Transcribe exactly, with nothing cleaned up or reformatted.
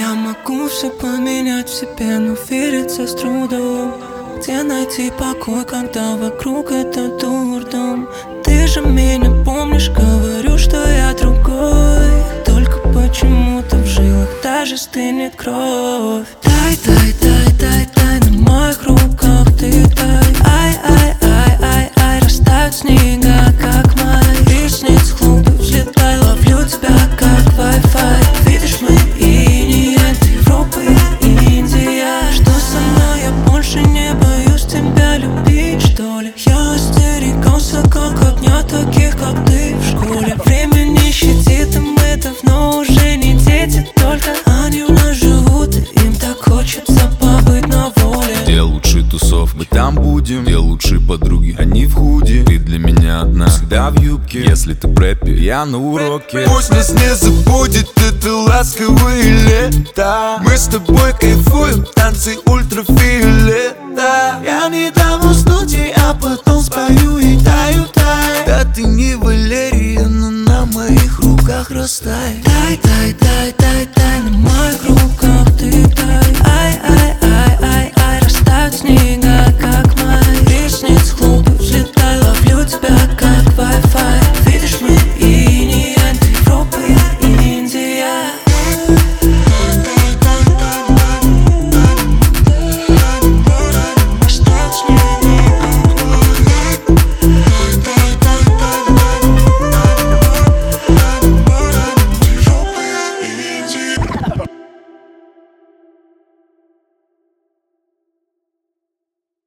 Я могу все поменять в себе, но верится с трудом. Где найти покой, когда вокруг это дурдом? Ты же меня помнишь, говорю, что я другой. Только почему-то в жилах даже стынет кровь. Дай, дай, дай, дай, дай на моих руках ты дай. Ай, ай, ай, ай, ай, растают снега, как май. Ресниц клубы взлетай, ловлю тебя, как Wi-Fi. Видишь мы и нет Европы и Индия. Что со мной, я больше не боюсь тебя любить, что ли? Я остерегался, как огня таких, как ты в школе. Время не щадит, и мы давно уже не дети, только они у нас живут, и им так хочется побыть на воле. Где лучшие тусов, мы там будем. Где лучшие подруги, они в худи. Ты для меня одна, всегда в юбке. Если ты прэппер, я на уроке. Пусть нас не забудет это ласковые лето. Мы с тобой кайфуем, танцы ультрафиолета. Я не дам уснуть, и